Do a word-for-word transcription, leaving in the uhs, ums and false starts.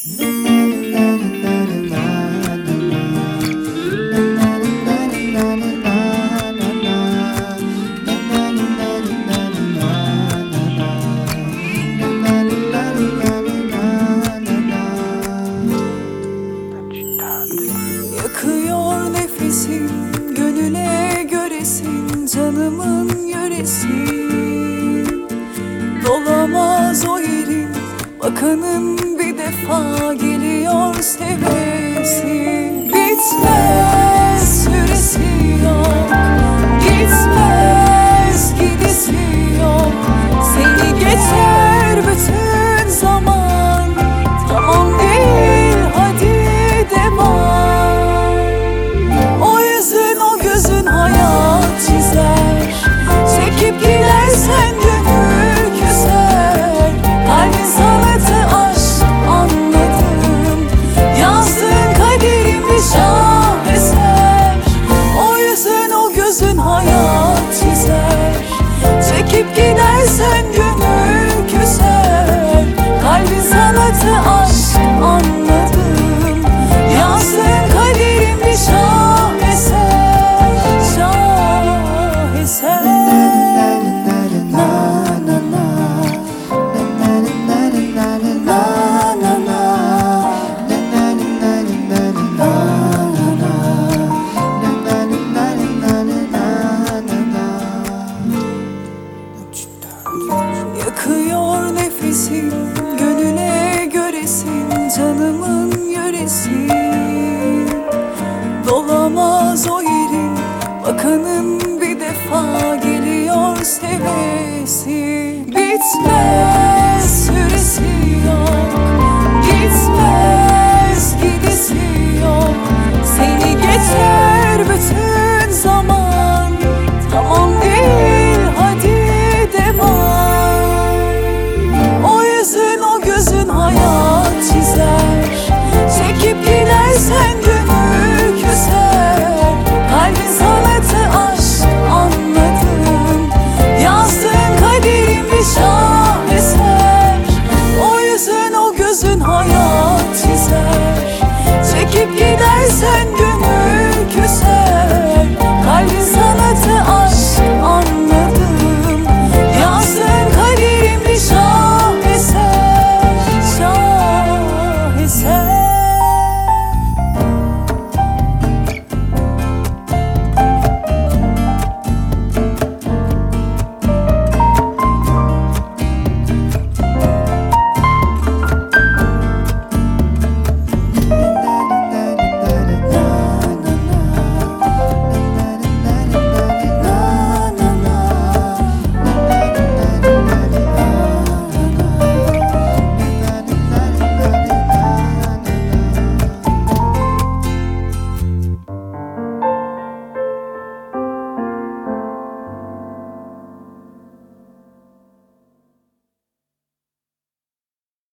Yakıyor nefesin, gönüle göresin, canımın yöresi. Dolamaz o yerin, bakanın bir defa geliyor sevesi. Bitmez süresi yok, gitmez gidesi yok. Seni geçer bütün zaman, tamam değil hadi devam. O yüzün o gözün hayat çizer, çekip gidersen gönül küser. Kalbin sanatı aşk anladım, yazdığın kaderim bir şaheser. O yüzün o gözün hayat çizer, çekip gidersen gönül küser. Kalbin sanatı aşk anladım, yazdığın kaderim bir şaheser. Şaheser. Na na na, na na na na, na na na. Yakıyor nefesin, gönüle göresin, canımın yöresi. Dolamaz o yerin, bakanın bir defa geliyor sevesi. Bitmez süresi yok, gitmez gidesi yok. Seni geçer bütün zaman, tamam değil hadi devam. O yüzün o gözün hayat çizer, çekip gidersen gönül küser. Kalbin sanatı aşk anladım, yazdığın kaderim bir şaheser. O yüzün o gözün hayat çizer, çekip gidersen gönül küser.